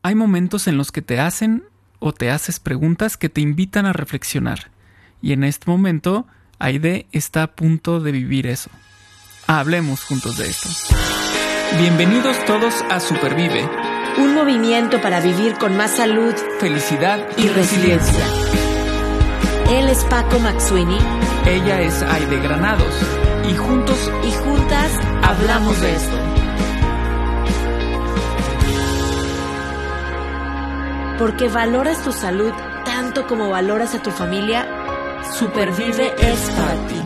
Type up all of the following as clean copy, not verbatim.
Hay momentos en los que te hacen o te haces preguntas que te invitan a reflexionar. Y en este momento, Aide está a punto de vivir eso. Hablemos juntos de esto. Bienvenidos todos a Supervive. Un movimiento para vivir con más salud, Felicidad y resiliencia. Él es Paco McSweeney. Ella es Aide Granados. Y juntos y juntas hablamos de esto. Porque valoras tu salud tanto como valoras a tu familia, Supervive es para ti.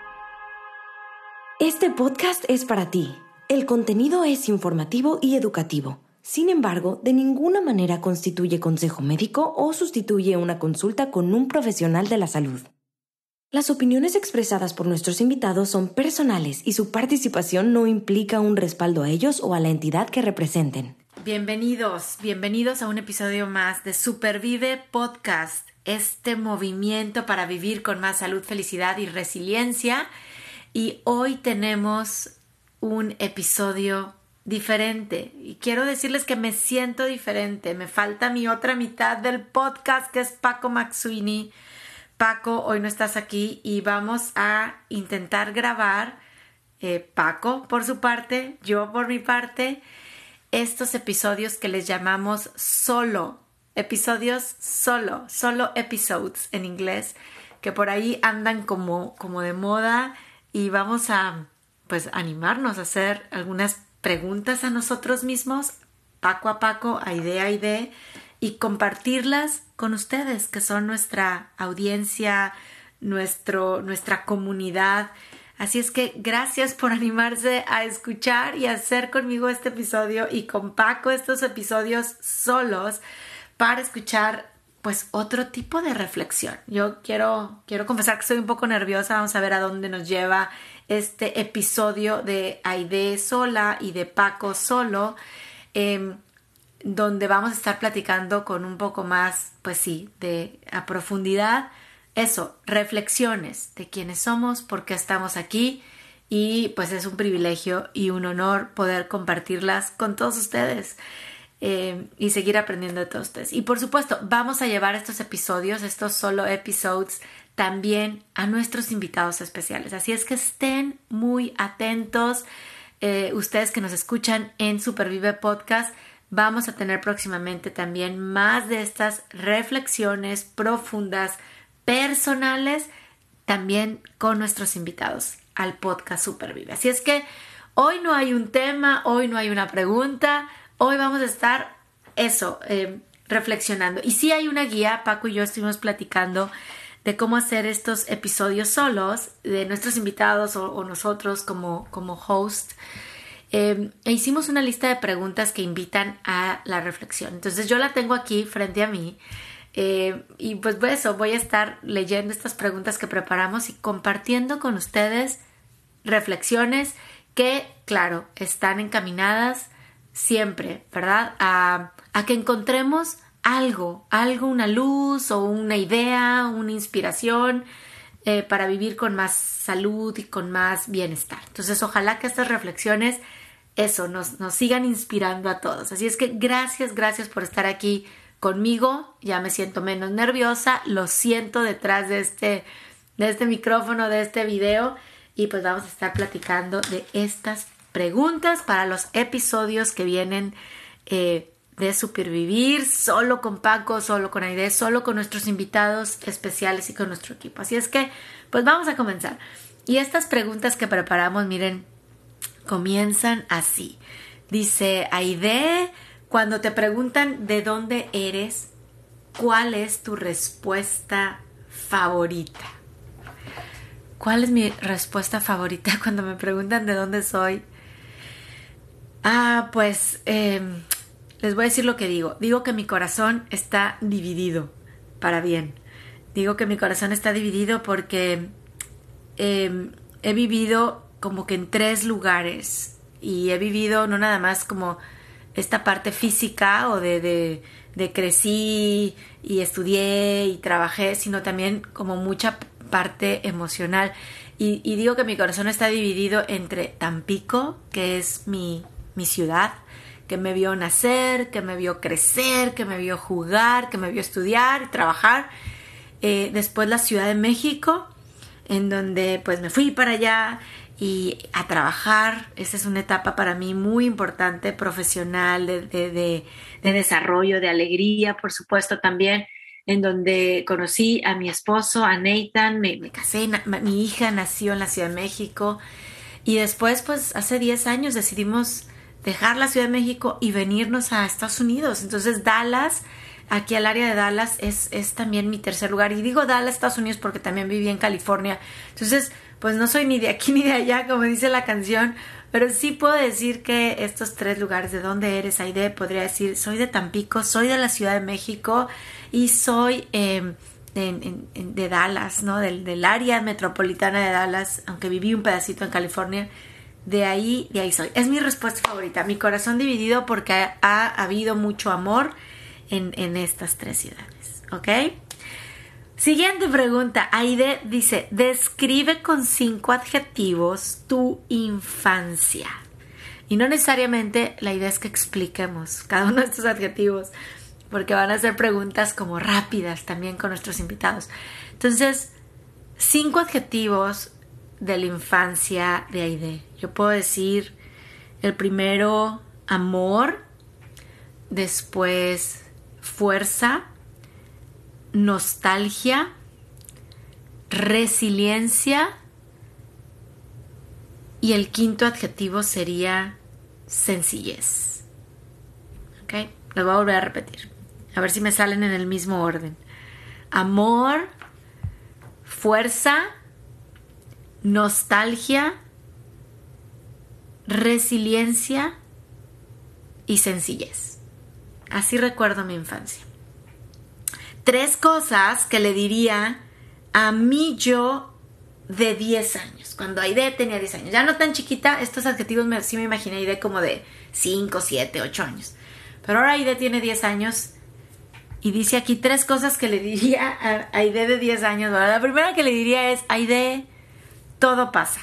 Este podcast es para ti. El contenido es informativo y educativo. Sin embargo, de ninguna manera constituye consejo médico o sustituye una consulta con un profesional de la salud. Las opiniones expresadas por nuestros invitados son personales y su participación no implica un respaldo a ellos o a la entidad que representen. Bienvenidos a un episodio más de Supervive Podcast, este movimiento para vivir con más salud, felicidad y resiliencia. Y hoy tenemos un episodio diferente y quiero decirles que me siento diferente. Me falta mi otra mitad del podcast, que es Paco McSweeney. Paco, hoy no estás aquí y vamos a intentar grabar, Paco por su parte, yo por mi parte, estos episodios que les llamamos solo episodes en inglés, que por ahí andan como de moda, y vamos a animarnos a hacer algunas preguntas a nosotros mismos, Paco a Paco, Aide a Aide, y compartirlas con ustedes, que son nuestra audiencia, nuestra comunidad. Así es que gracias por animarse a escuchar y a hacer conmigo este episodio y con Paco estos episodios solos para escuchar otro tipo de reflexión. Yo quiero confesar que estoy un poco nerviosa. Vamos a ver a dónde nos lleva este episodio de Aide sola y de Paco solo, donde vamos a estar platicando con un poco más, a profundidad, reflexiones de quiénes somos, por qué estamos aquí, y es un privilegio y un honor poder compartirlas con todos ustedes y seguir aprendiendo de todos ustedes. Y por supuesto, vamos a llevar estos episodios, estos solo episodes, también a nuestros invitados especiales. Así es que estén muy atentos, ustedes que nos escuchan en Supervive Podcast. Vamos a tener próximamente también más de estas reflexiones profundas, personales, también con nuestros invitados al podcast Supervive. Así es que hoy no hay un tema, hoy no hay una pregunta, hoy vamos a estar reflexionando. Y sí hay una guía. Paco y yo estuvimos platicando de cómo hacer estos episodios solos, de nuestros invitados o nosotros como host. E hicimos una lista de preguntas que invitan a la reflexión. Entonces yo la tengo aquí frente a mí, y voy a estar leyendo estas preguntas que preparamos y compartiendo con ustedes reflexiones que, claro, están encaminadas siempre, ¿verdad? A que encontremos algo, una luz o una idea, una inspiración para vivir con más salud y con más bienestar. Entonces ojalá que estas reflexiones nos sigan inspirando a todos. Así es que gracias por estar aquí conmigo. Ya me siento menos nerviosa, lo siento detrás de este micrófono, de este video, y vamos a estar platicando de estas preguntas para los episodios que vienen de Supervivir, solo con Paco, solo con Aide, solo con nuestros invitados especiales y con nuestro equipo. Así es que vamos a comenzar. Y estas preguntas que preparamos, miren, comienzan así. Dice Aide: cuando te preguntan de dónde eres, ¿cuál es tu respuesta favorita? ¿Cuál es mi respuesta favorita cuando me preguntan de dónde soy? Les voy a decir lo que digo. Digo que mi corazón está dividido para bien. Digo que mi corazón está dividido porque he vivido como que en 3 lugares, y he vivido no nada más como esta parte física o de crecí y estudié y trabajé, sino también como mucha parte emocional. Y digo que mi corazón está dividido entre Tampico, que es mi ciudad, que me vio nacer, que me vio crecer, que me vio jugar, que me vio estudiar y trabajar. Después la Ciudad de México, en donde pues me fui para allá y a trabajar. Esa es una etapa para mí muy importante, profesional, de desarrollo, de alegría, por supuesto también, en donde conocí a mi esposo, a Nathan, me casé, mi hija nació en la Ciudad de México y después pues hace 10 años decidimos dejar la Ciudad de México y venirnos a Estados Unidos. Entonces Dallas, aquí al área de Dallas es también mi tercer lugar, y digo Dallas, Estados Unidos, porque también viví en California. Entonces pues no soy ni de aquí ni de allá, como dice la canción, pero sí puedo decir que estos 3 lugares. ¿De dónde eres, Aide? Podría decir, soy de Tampico, soy de la Ciudad de México y soy de Dallas, ¿no? Del área metropolitana de Dallas, aunque viví un pedacito en California. De ahí soy. Es mi respuesta favorita. Mi corazón dividido porque ha habido mucho amor en estas 3 ciudades, ¿ok? Siguiente pregunta. Aide dice, describe con 5 adjetivos tu infancia. Y no necesariamente la idea es que expliquemos cada uno de estos adjetivos, porque van a ser preguntas como rápidas también con nuestros invitados. Entonces, 5 adjetivos de la infancia de Aide. Yo puedo decir el primero, amor, después fuerza, nostalgia, resiliencia, y el quinto adjetivo sería sencillez. ¿Ok? Lo voy a volver a repetir, a ver si me salen en el mismo orden. Amor, fuerza, nostalgia, resiliencia y sencillez. Así recuerdo mi infancia. 3 cosas que le diría a mi yo de 10 años, cuando Aide tenía 10 años. Ya no tan chiquita, estos adjetivos sí me imaginé Aide como de 5, 7, 8 años. Pero ahora Aide tiene 10 años y dice aquí 3 cosas que le diría a Aide de 10 años. ¿Verdad? La primera que le diría es, Aide, todo pasa,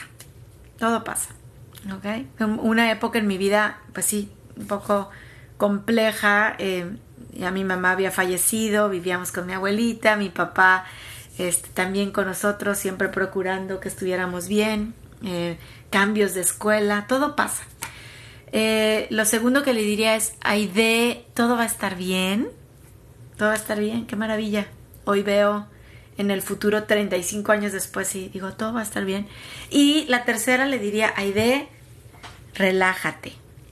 ¿ok? Una época en mi vida, pues sí, un poco compleja. Ya mi mamá había fallecido, vivíamos con mi abuelita, mi papá también con nosotros, siempre procurando que estuviéramos bien, cambios de escuela, todo pasa. Lo segundo que le diría es, Aide, todo va a estar bien, qué maravilla. Hoy veo en el futuro 35 años después y digo, todo va a estar bien. Y la tercera le diría, Aide, relájate.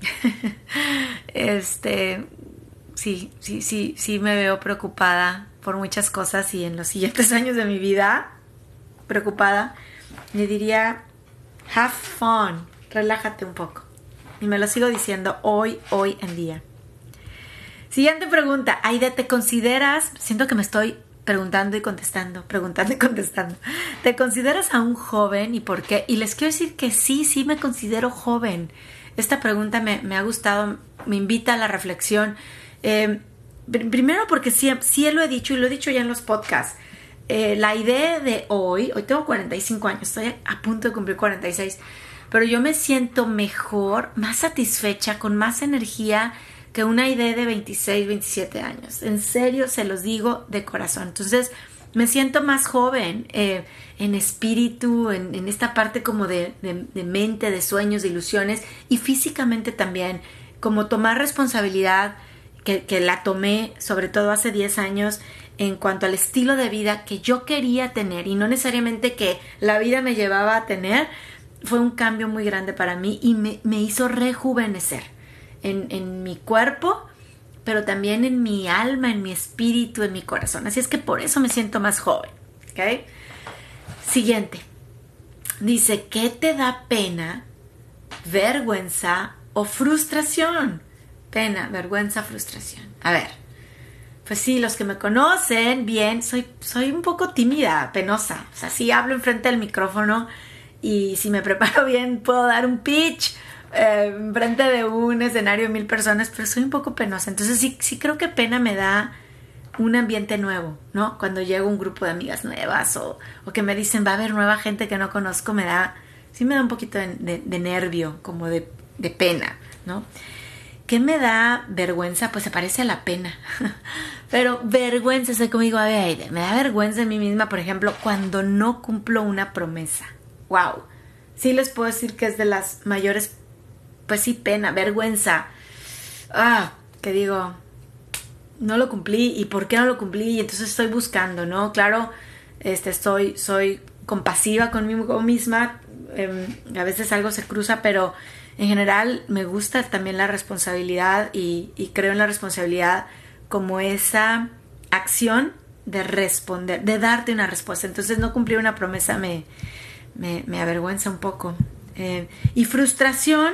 Sí me veo preocupada por muchas cosas y en los siguientes años de mi vida, preocupada, le diría, have fun, relájate un poco. Y me lo sigo diciendo hoy en día. Siguiente pregunta. Aide, ¿te consideras? Siento que me estoy preguntando y contestando. ¿Te consideras aún joven y por qué? Y les quiero decir que sí me considero joven. Esta pregunta me ha gustado, me invita a la reflexión. Primero porque sí lo he dicho y lo he dicho ya en los podcasts. La idea de hoy tengo 45 años, estoy a punto de cumplir 46, pero yo me siento mejor, más satisfecha, con más energía que una idea de 26, 27 años. En serio, se los digo de corazón. Entonces, me siento más joven en espíritu, en esta parte como de mente, de sueños, de ilusiones, y físicamente también, como tomar responsabilidad, que la tomé sobre todo hace 10 años, en cuanto al estilo de vida que yo quería tener y no necesariamente que la vida me llevaba a tener. Fue un cambio muy grande para mí y me hizo rejuvenecer en mi cuerpo, pero también en mi alma, en mi espíritu, en mi corazón. Así es que por eso me siento más joven. ¿Okay? Siguiente. Dice, ¿qué te da pena, vergüenza o frustración? Pena, vergüenza, frustración. A ver, pues sí, los que me conocen bien, soy un poco tímida, penosa. O sea, sí hablo enfrente del micrófono y si me preparo bien puedo dar un pitch enfrente de un escenario de 1000 personas, pero soy un poco penosa. Entonces sí creo que pena me da un ambiente nuevo, ¿no? Cuando llega un grupo de amigas nuevas o que me dicen va a haber nueva gente que no conozco, sí me da un poquito de nervio, como de pena, ¿no? ¿qué me da vergüenza? Pues se parece a la pena. Pero vergüenza, soy como digo, a ver, me da vergüenza en mí misma, por ejemplo, cuando no cumplo una promesa. ¡Wow! Sí les puedo decir que es de las mayores, pues sí, pena, vergüenza. Que digo, no lo cumplí, ¿y por qué no lo cumplí? Y entonces estoy buscando, ¿no? Claro, soy compasiva conmigo misma, a veces algo se cruza, pero en general me gusta también la responsabilidad y creo en la responsabilidad como esa acción de responder, de darte una respuesta. Entonces no cumplir una promesa me avergüenza un poco. Y frustración,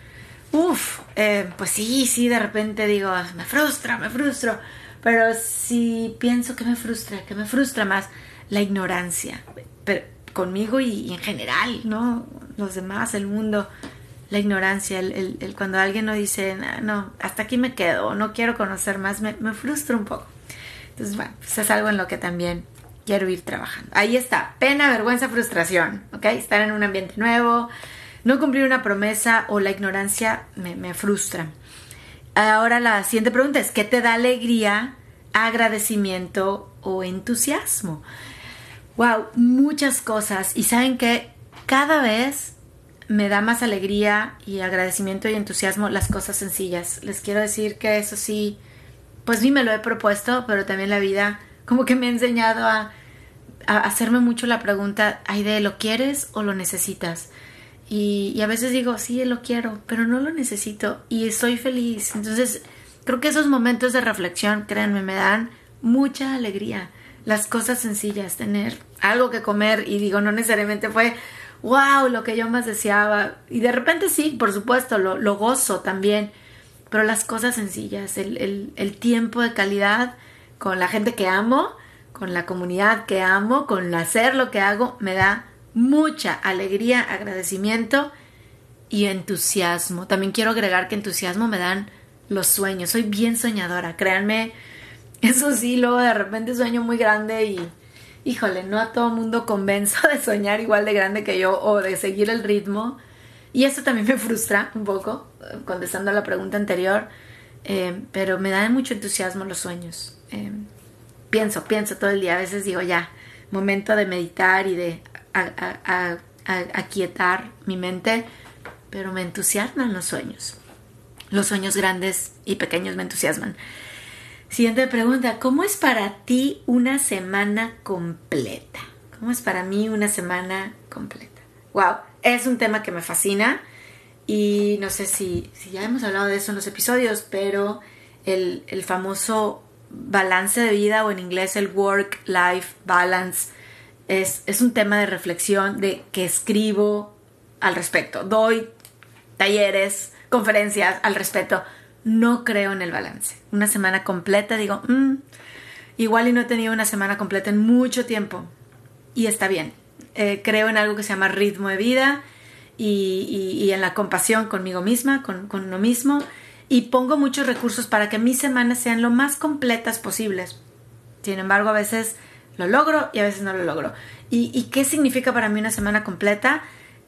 pues sí, de repente digo, me frustro, pero si pienso que me frustra más la ignorancia, pero conmigo y en general, ¿no? Los demás, el mundo, la ignorancia, el cuando alguien no dice, no, hasta aquí me quedo, no quiero conocer más, me frustra un poco. Entonces, bueno, pues es algo en lo que también quiero ir trabajando. Ahí está, pena, vergüenza, frustración, ¿ok? Estar en un ambiente nuevo, no cumplir una promesa o la ignorancia me frustra. Ahora la siguiente pregunta es, ¿qué te da alegría, agradecimiento o entusiasmo? Wow, muchas cosas. Y saben que cada vez me da más alegría y agradecimiento y entusiasmo las cosas sencillas. Les quiero decir que eso sí, pues sí me lo he propuesto, pero también la vida como que me ha enseñado a hacerme mucho la pregunta, Aide, ¿lo quieres o lo necesitas? Y a veces digo, sí, lo quiero, pero no lo necesito y estoy feliz. Entonces, creo que esos momentos de reflexión, créanme, me dan mucha alegría. Las cosas sencillas, tener algo que comer y digo, no necesariamente fue, wow, lo que yo más deseaba. Y de repente sí, por supuesto, lo gozo también. Pero las cosas sencillas, el tiempo de calidad con la gente que amo, con la comunidad que amo, con hacer lo que hago, me da mucha alegría, agradecimiento y entusiasmo. También quiero agregar que entusiasmo me dan los sueños. Soy bien soñadora, créanme. Eso sí, luego de repente sueño muy grande y, híjole, no a todo mundo convenzo de soñar igual de grande que yo o de seguir el ritmo. Y eso también me frustra un poco, contestando a la pregunta anterior, pero me dan mucho entusiasmo los sueños. Pienso todo el día. A veces digo, ya, momento de meditar y de aquietar mi mente, pero me entusiasman los sueños. Los sueños grandes y pequeños me entusiasman. Siguiente pregunta, ¿cómo es para ti una semana completa? ¿Cómo es para mí una semana completa? Wow, es un tema que me fascina y no sé si ya hemos hablado de eso en los episodios, pero el famoso balance de vida, o en inglés el work-life balance, es un tema de reflexión de que escribo al respecto. Doy talleres, conferencias al respecto. No creo en el balance. Una semana completa, digo, igual y no he tenido una semana completa en mucho tiempo. Y está bien. Creo en algo que se llama ritmo de vida y en la compasión conmigo misma, con uno mismo. Y pongo muchos recursos para que mis semanas sean lo más completas posibles. Sin embargo, a veces lo logro y a veces no lo logro. ¿Y qué significa para mí una semana completa?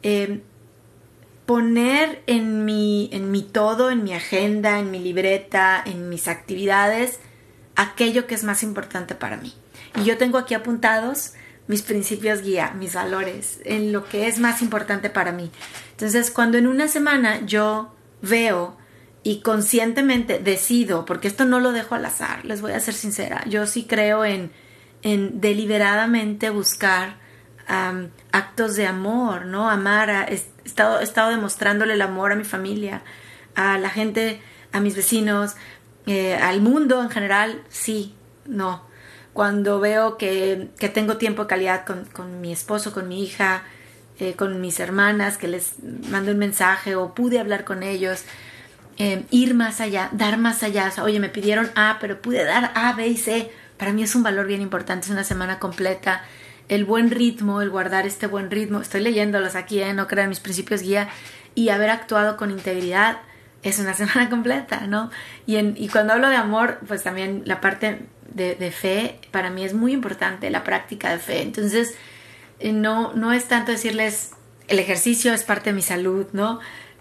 Poner en mi todo, en mi agenda, en mi libreta, en mis actividades, aquello que es más importante para mí. Y yo tengo aquí apuntados mis principios guía, mis valores, en lo que es más importante para mí. Entonces, cuando en una semana yo veo y conscientemente decido, porque esto no lo dejo al azar, les voy a ser sincera, yo sí creo en deliberadamente buscar actos de amor, ¿no? Amar, he estado demostrándole el amor a mi familia, a la gente, a mis vecinos, al mundo en general, sí, no. Cuando veo que tengo tiempo de calidad con mi esposo, con mi hija, con mis hermanas, que les mando un mensaje o pude hablar con ellos, ir más allá, dar más allá. O sea, oye, me pidieron A, pero pude dar A, B y C. Para mí es un valor bien importante, es una semana completa. El buen ritmo, el guardar este buen ritmo. Estoy leyéndolos aquí, no creo en mis principios guía. Y haber actuado con integridad es una semana completa, ¿no? Y cuando hablo de amor, pues también la parte de fe para mí es muy importante, la práctica de fe. Entonces, no es tanto decirles el ejercicio es parte de mi salud, ¿no?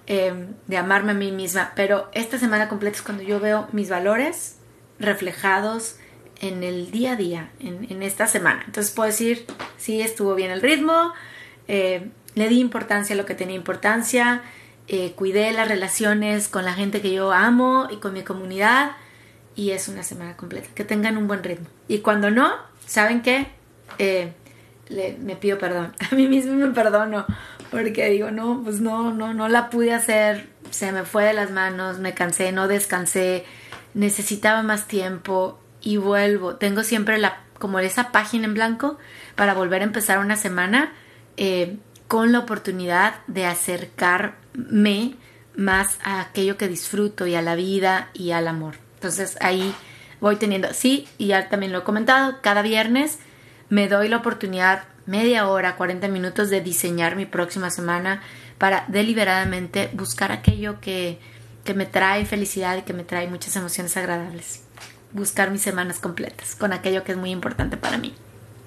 de amarme a mí misma, pero esta semana completa es cuando yo veo mis valores reflejados en el día a día, en esta semana. Entonces puedo decir, sí, estuvo bien el ritmo, le di importancia a lo que tenía importancia, cuidé las relaciones con la gente que yo amo y con mi comunidad, y es una semana completa. Que tengan un buen ritmo. Y cuando no, ¿saben qué? Me pido perdón. A mí mismo me perdono, porque digo, no, pues no la pude hacer, se me fue de las manos, me cansé, no descansé, necesitaba más tiempo y vuelvo. Tengo siempre como esa página en blanco para volver a empezar una semana con la oportunidad de acercarme más a aquello que disfruto y a la vida y al amor. Entonces ahí voy teniendo, sí, y ya también lo he comentado, cada viernes me doy la oportunidad, media hora, 40 minutos de diseñar mi próxima semana para deliberadamente buscar aquello que me trae felicidad y que me trae muchas emociones agradables. Buscar mis semanas completas con aquello que es muy importante para mí.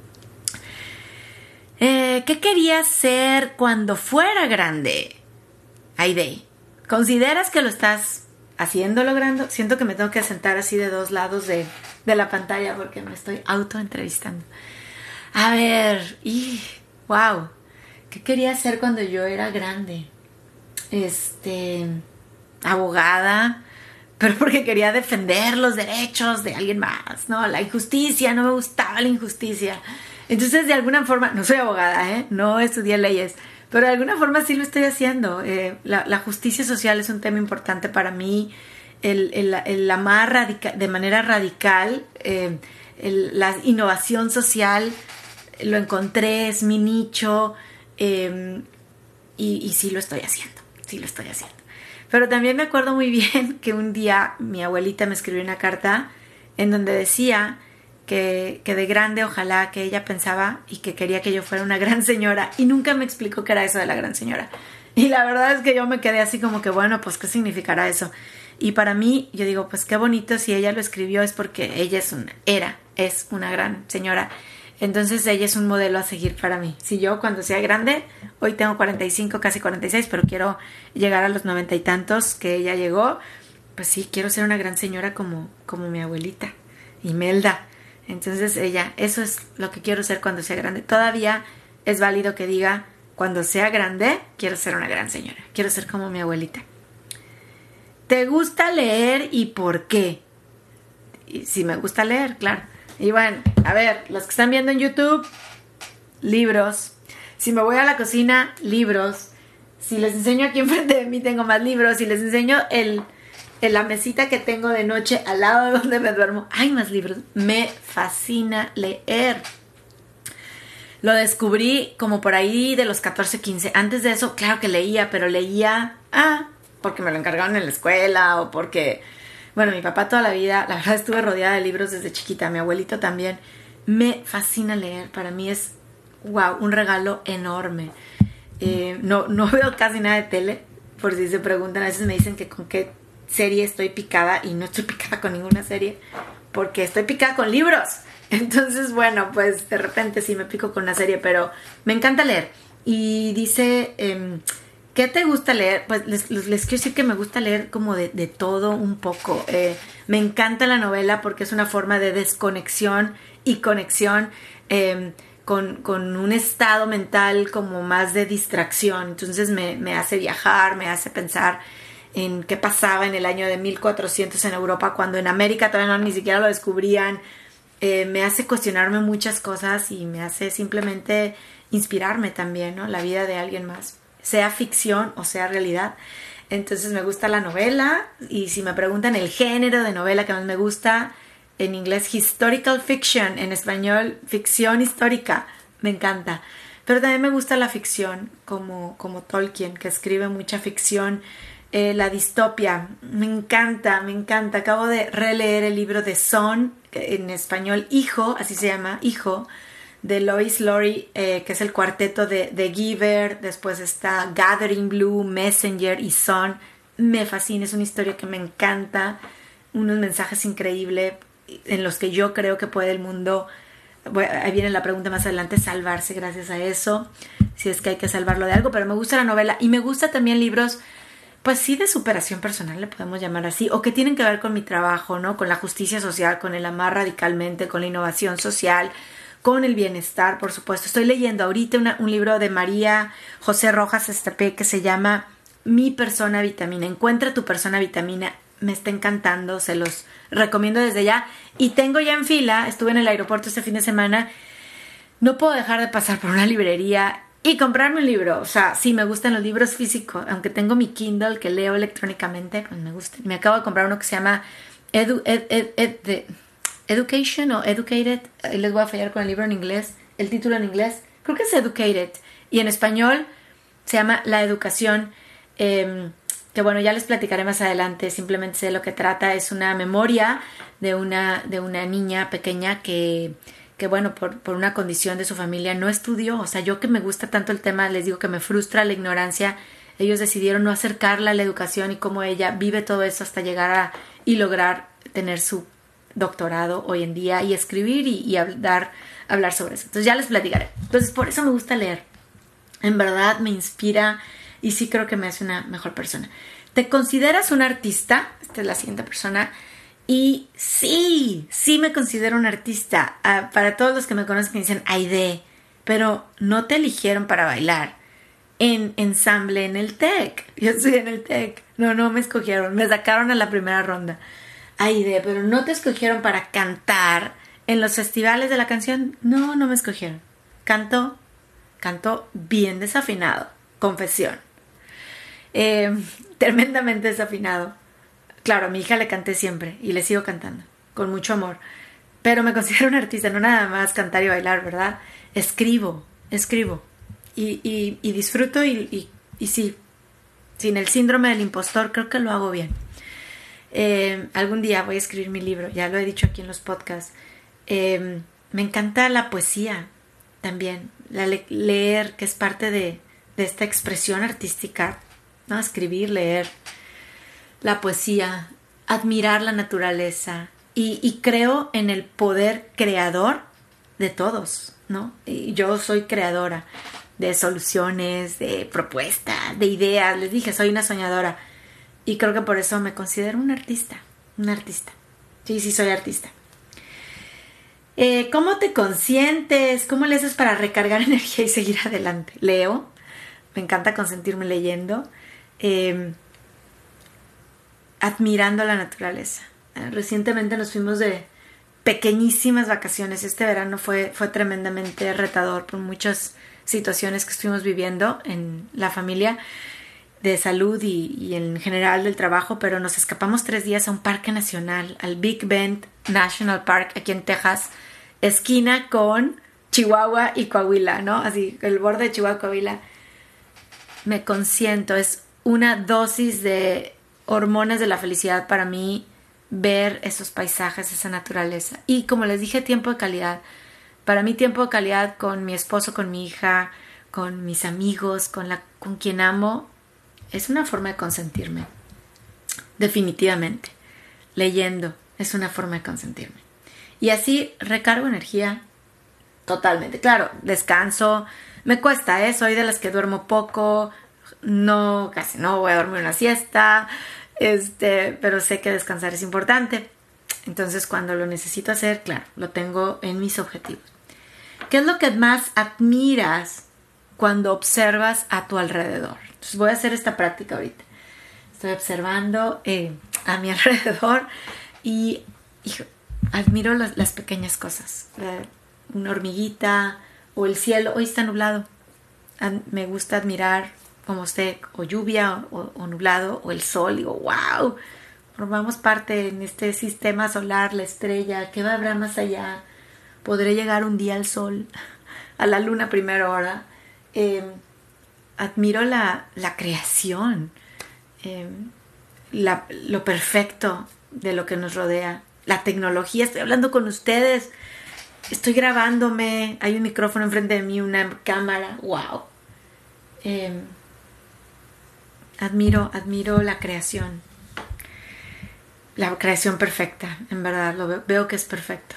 ¿Qué quería ser cuando fuera grande? Aide, ¿consideras que lo estás haciendo, logrando? Siento que me tengo que sentar así de dos lados de la pantalla porque me estoy autoentrevistando. A ver, wow, ¿qué quería hacer cuando yo era grande? Abogada, pero porque quería defender los derechos de alguien más, ¿no? La injusticia, no me gustaba la injusticia. Entonces, de alguna forma, no soy abogada, no estudié leyes, pero de alguna forma sí lo estoy haciendo. La justicia social es un tema importante para mí. El amar de manera radical, la innovación social, lo encontré, es mi nicho, y sí lo estoy haciendo, Pero también me acuerdo muy bien que un día mi abuelita me escribió una carta en donde decía que de grande ojalá que ella pensaba y que quería que yo fuera una gran señora, y nunca me explicó qué era eso de la gran señora. Y la verdad es que yo me quedé así como que, bueno, pues ¿qué significará eso? Y para mí, yo digo, pues qué bonito, si ella lo escribió es porque ella es una gran señora. Entonces ella es un modelo a seguir para mí. Si yo cuando sea grande, hoy tengo 45, casi 46, pero quiero llegar a los 90 y tantos que ella llegó, pues sí, quiero ser una gran señora como mi abuelita, Imelda. Entonces eso es lo que quiero ser cuando sea grande. Todavía es válido que diga, cuando sea grande, quiero ser una gran señora, quiero ser como mi abuelita. ¿Te gusta leer y por qué? Y sí, me gusta leer, claro. Y bueno, a ver, los que están viendo en YouTube, libros. Si me voy a la cocina, libros. Si les enseño aquí enfrente de mí, tengo más libros. Si les enseño la mesita que tengo de noche al lado de donde me duermo, hay más libros. Me fascina leer. Lo descubrí como por ahí de los 14, 15. Antes de eso, claro que leía, pero leía porque me lo encargaron en la escuela o porque... Bueno, mi papá toda la vida, la verdad, estuve rodeada de libros desde chiquita, mi abuelito también. Me fascina leer, para mí es, wow, un regalo enorme. No veo casi nada de tele, por si se preguntan, a veces me dicen que con qué serie estoy picada, y no estoy picada con ninguna serie, porque estoy picada con libros. Entonces, bueno, pues de repente sí me pico con una serie, pero me encanta leer. Y dice... ¿qué te gusta leer? Pues les quiero decir que me gusta leer como de todo un poco. Me encanta la novela porque es una forma de desconexión y conexión con un estado mental como más de distracción. Entonces me hace viajar, me hace pensar en qué pasaba en el año de 1400 en Europa, cuando en América todavía ni siquiera lo descubrían. Me hace cuestionarme muchas cosas y me hace simplemente inspirarme también, ¿no? La vida de alguien más, sea ficción o sea realidad. Entonces me gusta la novela, y si me preguntan el género de novela que más me gusta, en inglés historical fiction, en español ficción histórica, me encanta. Pero también me gusta la ficción como Tolkien, que escribe mucha ficción, la distopia, me encanta. Acabo de releer el libro de Son, en español Hijo, así se llama, Hijo, de Lois Lowry, que es el cuarteto de Giver. Después está Gathering Blue, Messenger y Son. Me fascina, es una historia que me encanta, unos mensajes increíbles en los que yo creo que puede el mundo, ahí viene la pregunta más adelante, salvarse gracias a eso, si es que hay que salvarlo de algo. Pero me gusta la novela, y me gusta también libros pues sí, de superación personal, le podemos llamar así, o que tienen que ver con mi trabajo, ¿no? Con la justicia social, con el amar radicalmente, con la innovación social, con el bienestar, por supuesto. Estoy leyendo ahorita un libro de María José Rojas Estapé que se llama Mi persona vitamina. Encuentra tu persona vitamina. Me está encantando, se los recomiendo desde ya. Y tengo ya en fila, estuve en el aeropuerto este fin de semana, no puedo dejar de pasar por una librería y comprarme un libro. O sea, sí, me gustan los libros físicos, aunque tengo mi Kindle que leo electrónicamente, pues me gusta. Me acabo de comprar uno que se llama Education o Educated. Les voy a fallar con el libro en inglés, el título en inglés. Creo que es Educated. Y en español se llama La Educación. Que bueno, ya les platicaré más adelante. Simplemente sé de lo que trata. Es una memoria de una niña pequeña que bueno, por una condición de su familia no estudió. O sea, yo que me gusta tanto el tema, les digo que me frustra la ignorancia. Ellos decidieron no acercarla a la educación y cómo ella vive todo eso hasta llegar y lograr tener su doctorado hoy en día y escribir y hablar sobre eso. Entonces ya les platicaré. Entonces por eso me gusta leer. En verdad me inspira y sí creo que me hace una mejor persona. ¿Te consideras un artista? Esta es la siguiente persona. Y sí me considero un artista. Para todos los que me conocen que dicen Aide, pero no te eligieron para bailar en ensamble en el TEC. Yo estoy en el TEC. No me escogieron. Me sacaron a la primera ronda. Aide, pero no te escogieron para cantar en los festivales de la canción. No me escogieron. Canto bien desafinado. Confesión. Tremendamente desafinado. Claro, a mi hija le canté siempre y le sigo cantando con mucho amor, pero me considero un artista, no nada más cantar y bailar, ¿verdad? Escribo y disfruto y sí, sin el síndrome del impostor creo que lo hago bien. Algún día voy a escribir mi libro, ya lo he dicho aquí en los podcasts. Me encanta la poesía también, leer, que es parte de esta expresión artística, ¿no? Escribir, leer la poesía, admirar la naturaleza y creo en el poder creador de todos, ¿no? Y yo soy creadora de soluciones, de propuestas, de ideas. Les dije, soy una soñadora y creo que por eso me considero un artista. Sí, soy artista. ¿Cómo te consientes? ¿Cómo le haces para recargar energía y seguir adelante? Leo, me encanta consentirme leyendo. Admirando la naturaleza. Recientemente nos fuimos de pequeñísimas vacaciones. Este verano fue tremendamente retador por muchas situaciones que estuvimos viviendo en la familia de salud y en general del trabajo, pero nos escapamos 3 días a un parque nacional, al Big Bend National Park aquí en Texas, esquina con Chihuahua y Coahuila, ¿no? Así, el borde de Chihuahua y Coahuila. Me consiento, es una dosis de hormonas de la felicidad para mí ver esos paisajes, esa naturaleza. Y como les dije, tiempo de calidad. Para mí tiempo de calidad con mi esposo, con mi hija, con mis amigos, con quien amo, es una forma de consentirme. Definitivamente. Leyendo es una forma de consentirme. Y así recargo energía totalmente. Claro, descanso. Me cuesta, soy de las que duermo poco. Casi no voy a dormir una siesta. Pero sé que descansar es importante. Entonces cuando lo necesito hacer, claro, lo tengo en mis objetivos. ¿Qué es lo que más admiras cuando observas a tu alrededor? Entonces voy a hacer esta práctica ahorita. Estoy observando a mi alrededor y admiro las pequeñas cosas. Una hormiguita o el cielo. Hoy está nublado. Me gusta admirar como esté, o lluvia o nublado, o el sol. Digo, wow, formamos parte en este sistema solar, la estrella. ¿Qué habrá más allá? ¿Podré llegar un día al sol, a la luna a primera hora? Admiro la creación, lo perfecto de lo que nos rodea. La tecnología, estoy hablando con ustedes, estoy grabándome, hay un micrófono enfrente de mí, una cámara, wow. Admiro la creación perfecta, en verdad, veo que es perfecto.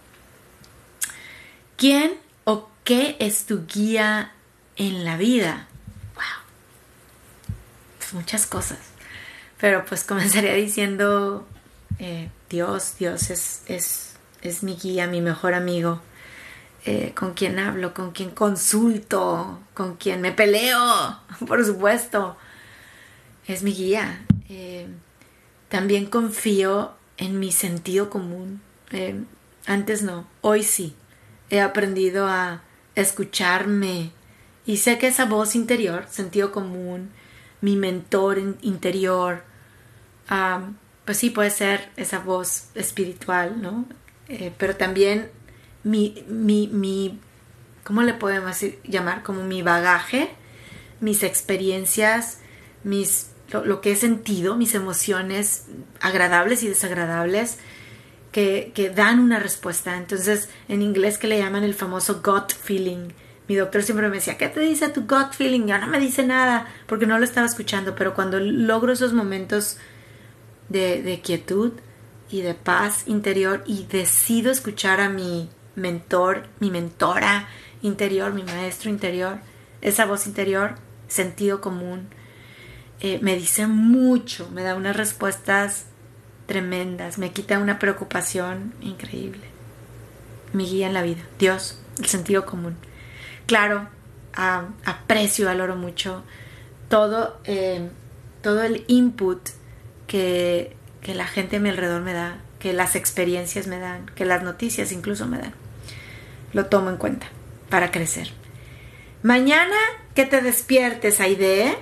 ¿Quién o qué es tu guía en la vida? Wow. Pues muchas cosas. Pero pues comenzaría diciendo, Dios es mi guía, mi mejor amigo, con quien hablo, con quien consulto, con quien me peleo, por supuesto. Es mi guía. También confío en mi sentido común. Antes no, hoy sí. He aprendido a escucharme y sé que esa voz interior, sentido común, mi mentor interior, pues sí puede ser esa voz espiritual, ¿no? Pero también mi ¿cómo le podemos llamar? Como mi bagaje, mis experiencias, lo que he sentido, mis emociones agradables y desagradables que dan una respuesta. Entonces, en inglés que le llaman el famoso gut feeling. Mi doctor siempre me decía, ¿qué te dice tu gut feeling? Ya no me dice nada porque no lo estaba escuchando, pero cuando logro esos momentos de quietud y de paz interior y decido escuchar a mi mentor, mi mentora interior, mi maestro interior, esa voz interior, sentido común, me dice mucho, me da unas respuestas tremendas, me quita una preocupación increíble. Mi guía en la vida, Dios, el sentido común. Claro, aprecio y valoro mucho todo el input que la gente a mi alrededor me da, que las experiencias me dan, que las noticias incluso me dan. Lo tomo en cuenta para crecer. Mañana que te despiertes, Aide,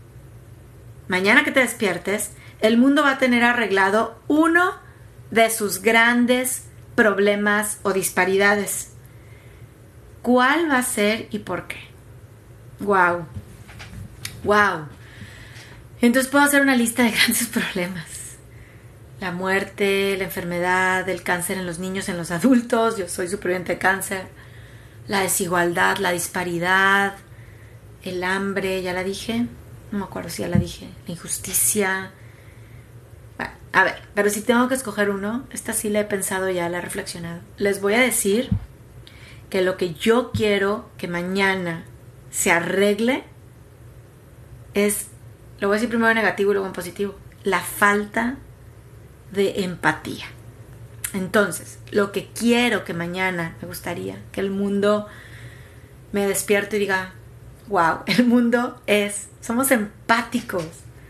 mañana que te despiertes, el mundo va a tener arreglado uno de sus grandes problemas o disparidades. ¿Cuál va a ser y por qué? ¡Wow! ¡Wow! Entonces puedo hacer una lista de grandes problemas. La muerte, la enfermedad, el cáncer en los niños, en los adultos. Yo soy superviviente de cáncer. La desigualdad, la disparidad, el hambre, ya la dije. No me acuerdo si ya la dije. La injusticia. Bueno, a ver, pero si tengo que escoger uno, esta sí la he pensado ya, la he reflexionado. Les voy a decir que lo que yo quiero que mañana se arregle es, lo voy a decir primero en negativo y luego en positivo, la falta de empatía. Entonces, lo que quiero que mañana, me gustaría que el mundo me despierte y diga, wow, el mundo somos empáticos.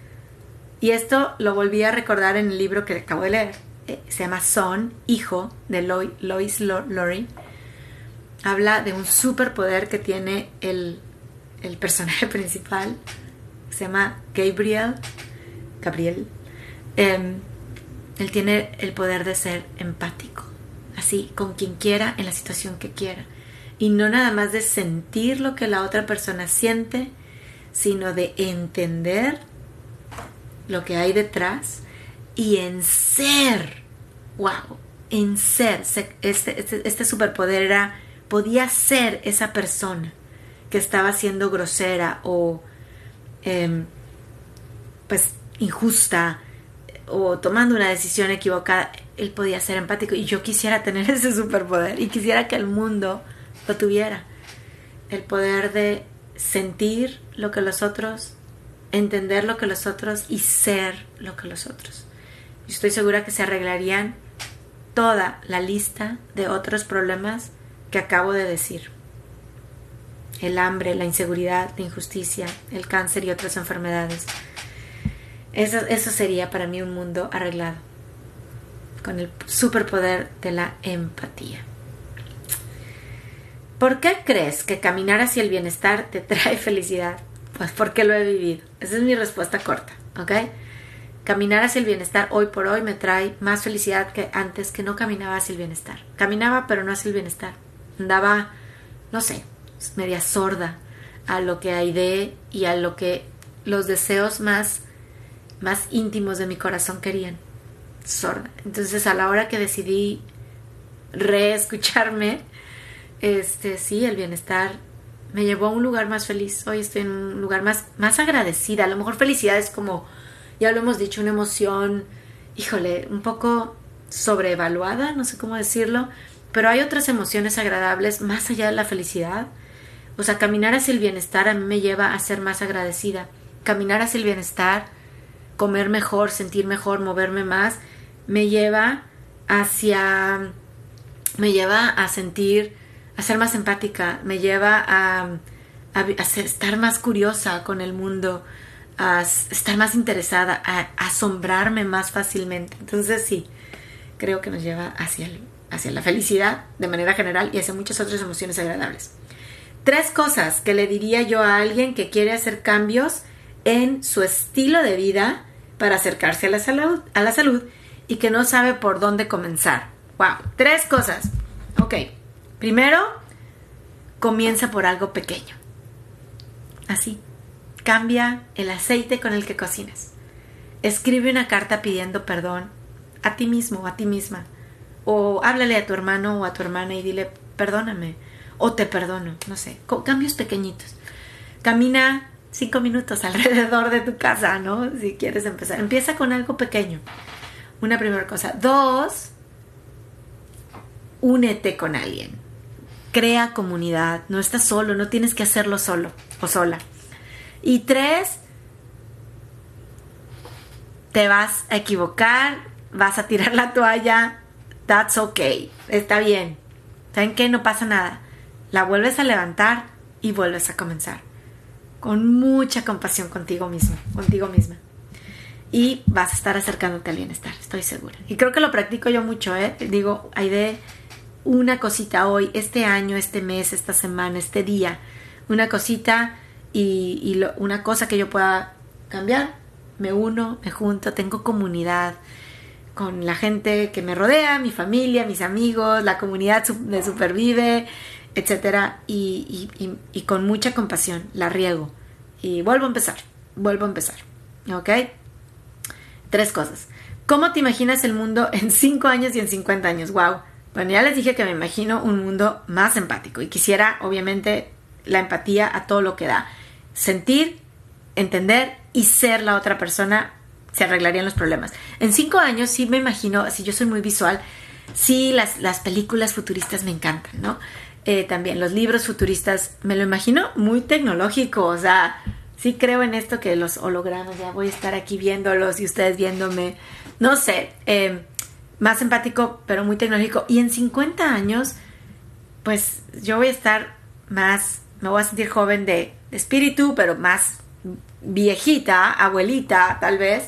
Y esto lo volví a recordar en el libro que acabo de leer. Se llama Son, Hijo, de Lois Lowry. Habla de un superpoder que tiene el personaje principal. Se llama Gabriel. Él tiene el poder de ser empático. Así, con quien quiera, en la situación que quiera. Y no nada más de sentir lo que la otra persona siente, sino de entender lo que hay detrás y en ser. ¡Wow! En ser. Este superpoder podía ser esa persona que estaba siendo grosera o pues injusta o tomando una decisión equivocada. Él podía ser empático y yo quisiera tener ese superpoder y quisiera que el mundo lo tuviera. El poder de sentir lo que los otros, entender lo que los otros y ser lo que los otros. Yo estoy segura que se arreglarían toda la lista de otros problemas que acabo de decir. El hambre, la inseguridad, la injusticia, el cáncer y otras enfermedades. Eso sería para mí un mundo arreglado con el superpoder de la empatía. ¿Por qué crees que caminar hacia el bienestar te trae felicidad? Pues porque lo he vivido. Esa es mi respuesta corta, ¿ok? Caminar hacia el bienestar hoy por hoy me trae más felicidad que antes, que no caminaba hacia el bienestar. Caminaba pero no hacia el bienestar. Andaba, no sé, media sorda a lo que hay y a lo que los deseos más íntimos de mi corazón querían. Sorda. Entonces, a la hora que decidí reescucharme, sí, el bienestar me llevó a un lugar más feliz. Hoy estoy en un lugar más agradecida. A lo mejor felicidad es como, ya lo hemos dicho, una emoción, híjole, un poco sobreevaluada, no sé cómo decirlo, pero hay otras emociones agradables más allá de la felicidad. O sea, caminar hacia el bienestar a mí me lleva a ser más agradecida. Caminar hacia el bienestar comer mejor, sentir mejor, moverme más, me lleva a sentir, a ser más empática, me lleva a estar más curiosa con el mundo, a estar más interesada, a asombrarme más fácilmente. Entonces sí, creo que nos lleva hacia la felicidad de manera general y hacia muchas otras emociones agradables. 3 cosas que le diría yo a alguien que quiere hacer cambios en su estilo de vida para acercarse a la salud y que no sabe por dónde comenzar. ¡Wow! 3 cosas. Ok. Primero, comienza por algo pequeño. Así. Cambia el aceite con el que cocinas. Escribe una carta pidiendo perdón a ti mismo o a ti misma. O háblale a tu hermano o a tu hermana y dile, perdóname. O te perdono. No sé. Cambios pequeñitos. Camina 5 minutos alrededor de tu casa, ¿no? Si quieres empezar. Empieza con algo pequeño. Una primera cosa. 2, únete con alguien. Crea comunidad. No estás solo. No tienes que hacerlo solo o sola. Y 3, te vas a equivocar, vas a tirar la toalla, that's okay, está bien. ¿Saben qué? No pasa nada. La vuelves a levantar y vuelves a comenzar. Con mucha compasión contigo mismo, contigo misma. Y vas a estar acercándote al bienestar, estoy segura. Y creo que lo practico yo mucho, ¿eh? Digo, hay de una cosita hoy, este año, este mes, esta semana, este día. Una cosita una cosa que yo pueda cambiar. Me uno, me junto, tengo comunidad con la gente que me rodea, mi familia, mis amigos, la comunidad de Supervive, etcétera, y con mucha compasión la riego y vuelvo a empezar, ¿ok? 3 cosas. ¿Cómo te imaginas el mundo en 5 años y en 50 años? Wow. Bueno, ya les dije que me imagino un mundo más empático y quisiera, obviamente, la empatía a todo lo que da. Sentir, entender y ser la otra persona, se arreglarían los problemas. En 5 años sí me imagino, si yo soy muy visual, sí las películas futuristas me encantan, ¿no? También los libros futuristas me lo imagino muy tecnológico, o sea, sí creo en esto que los hologramas, ya voy a estar aquí viéndolos y ustedes viéndome, no sé, más empático pero muy tecnológico. Y en 50 años pues yo voy a estar más, me voy a sentir joven de espíritu, pero más viejita, abuelita tal vez.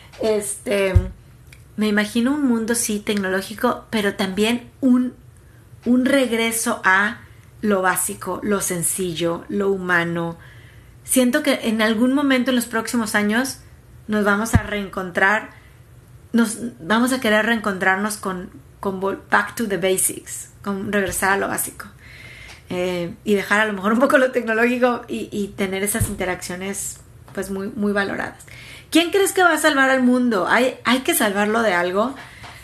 Me imagino un mundo sí tecnológico, pero también un regreso a lo básico, lo sencillo, lo humano. Siento que en algún momento en los próximos años nos vamos a reencontrar, nos vamos a querer reencontrarnos con back to the basics, con regresar a lo básico. Y dejar a lo mejor un poco lo tecnológico y tener esas interacciones pues muy, muy valoradas. ¿Quién crees que va a salvar al mundo? ¿Hay que salvarlo de algo?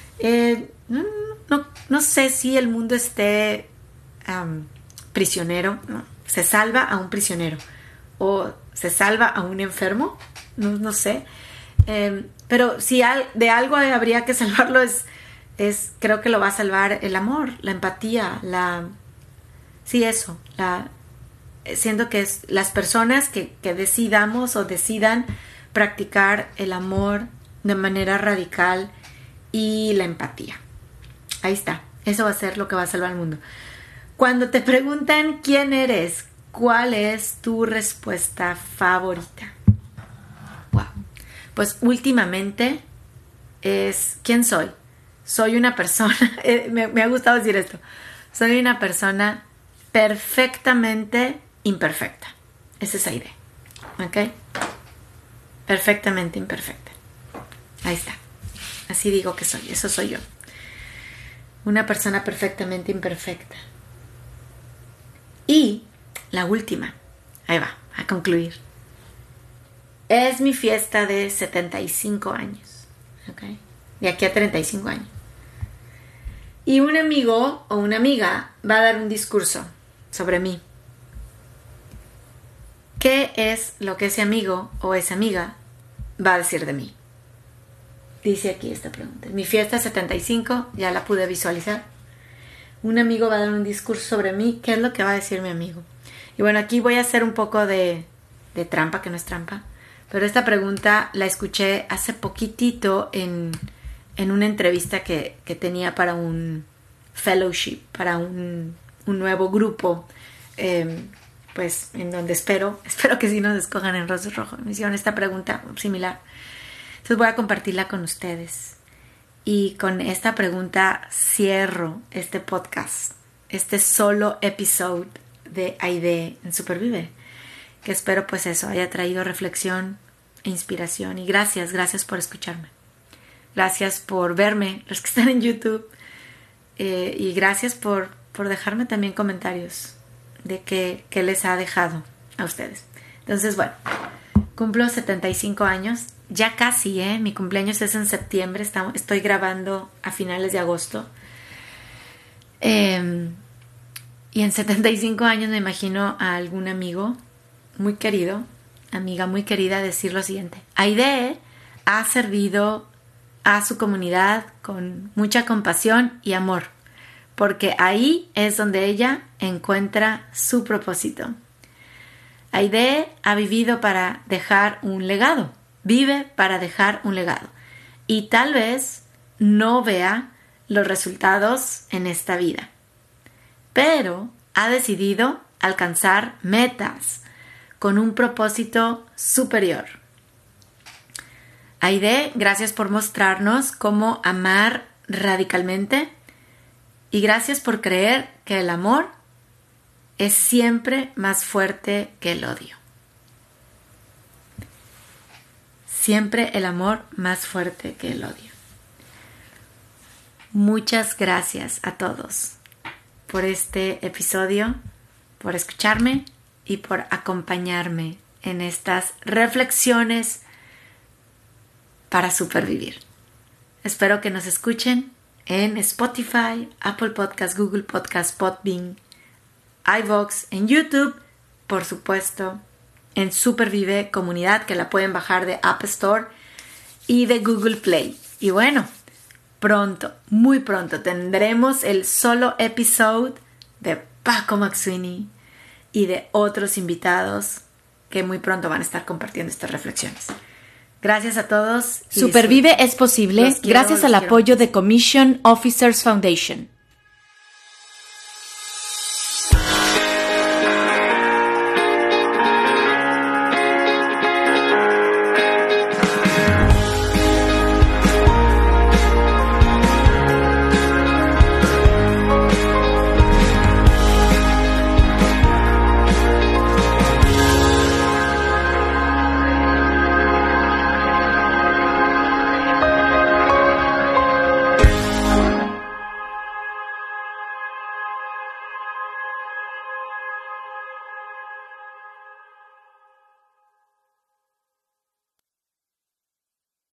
No sé si el mundo esté prisionero, ¿no? Se salva a un prisionero o se salva a un enfermo, no sé. Pero si de algo habría que salvarlo creo que lo va a salvar el amor, la empatía, sí, eso. Siento que es las personas que decidamos o decidan practicar el amor de manera radical y la empatía. Ahí está. Eso va a ser lo que va a salvar al mundo. Cuando te preguntan quién eres, ¿cuál es tu respuesta favorita? Wow. Pues últimamente es ¿quién soy? Soy una persona, me ha gustado decir esto. Soy una persona perfectamente imperfecta. Es esa idea. ¿Ok? Perfectamente imperfecta. Ahí está. Así digo que soy. Eso soy yo. Una persona perfectamente imperfecta. Y la última. Ahí va. A concluir. Es mi fiesta de 75 años. ¿Ok? De aquí a 35 años. Y un amigo o una amiga va a dar un discurso sobre mí. ¿Qué es lo que ese amigo o esa amiga va a decir de mí? Dice aquí esta pregunta. Mi fiesta 75, ya la pude visualizar. Un amigo va a dar un discurso sobre mí. ¿Qué es lo que va a decir mi amigo? Y bueno, aquí voy a hacer un poco de trampa, que no es trampa. pero esta pregunta la escuché hace poquitito en una entrevista que tenía para un fellowship, para un nuevo grupo, pues en donde espero que sí nos escojan en Rostro Rojo. Me hicieron esta pregunta similar. Entonces voy a compartirla con ustedes. Y con esta pregunta cierro este podcast, este solo episodio de Aide en Supervive, que espero pues eso haya traído reflexión e inspiración. Y gracias por escucharme. Gracias por verme, los que están en YouTube. Y gracias por dejarme también comentarios de qué les ha dejado a ustedes. Entonces, bueno, cumplo 75 años. Ya casi, mi cumpleaños es en septiembre. Estoy grabando a finales de agosto. Y en 75 años me imagino a algún amigo muy querido, amiga muy querida, decir lo siguiente: Aide ha servido a su comunidad con mucha compasión y amor, porque ahí es donde ella encuentra su propósito. Aide ha vivido para dejar un legado, vive para dejar un legado, y tal vez no vea los resultados en esta vida, pero ha decidido alcanzar metas con un propósito superior. Aide, gracias por mostrarnos cómo amar radicalmente y gracias por creer que el amor es siempre más fuerte que el odio. Siempre el amor más fuerte que el odio. Muchas gracias a todos por este episodio, por escucharme y por acompañarme en estas reflexiones para supervivir. Espero que nos escuchen en Spotify, Apple Podcast, Google Podcast, Podbean, iVoox, en YouTube, por supuesto, en Supervive Comunidad, que la pueden bajar de App Store y de Google Play. Y bueno, pronto, muy pronto, tendremos el solo episodio de Paco McSweeney y de otros invitados que muy pronto van a estar compartiendo estas reflexiones. Gracias a todos. Supervive es posible gracias al apoyo de Commission Officers Foundation.